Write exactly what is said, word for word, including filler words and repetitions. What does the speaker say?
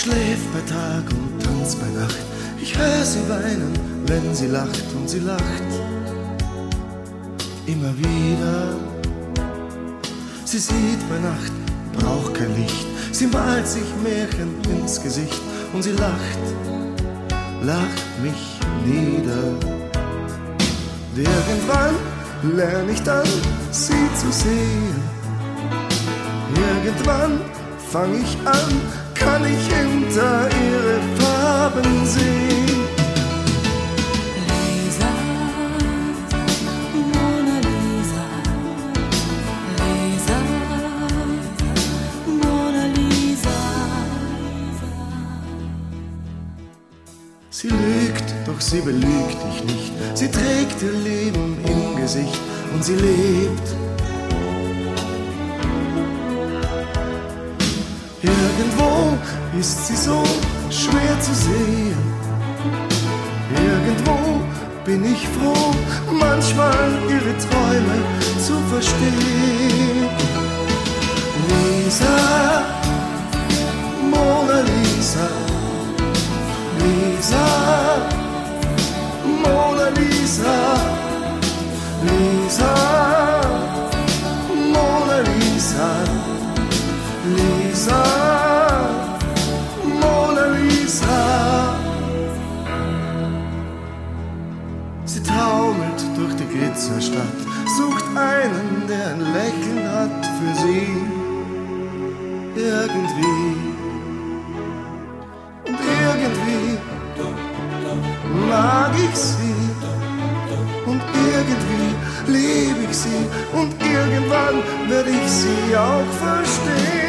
schläft bei Tag und tanzt bei Nacht. Ich höre sie weinen, wenn sie lacht, und sie lacht immer wieder. Sie sieht bei Nacht, braucht kein Licht. Sie malt sich Märchen ins Gesicht und sie lacht, lacht mich nieder. Irgendwann lerne ich dann, sie zu sehen. Irgendwann fang ich an, kann ich hinter ihre Farben sehen. Lisa, Mona Lisa, Lisa, Mona Lisa. Sie lügt, doch sie belügt dich nicht. Sie trägt ihr Leben im Gesicht und sie lebt. Irgendwo ist sie so schwer zu sehen. Irgendwo bin ich froh, manchmal ihre Träume zu verstehen. Lisa, Mona Lisa, Lisa, Mona Lisa, Lisa, Mona Lisa, Lisa, Mona Lisa. Sie taumelt durch die Glitzerstadt, sucht einen, der ein Lächeln hat für sie. Irgendwie und irgendwie mag ich sie und irgendwie liebe ich sie und irgendwann werde ich sie auch verstehen.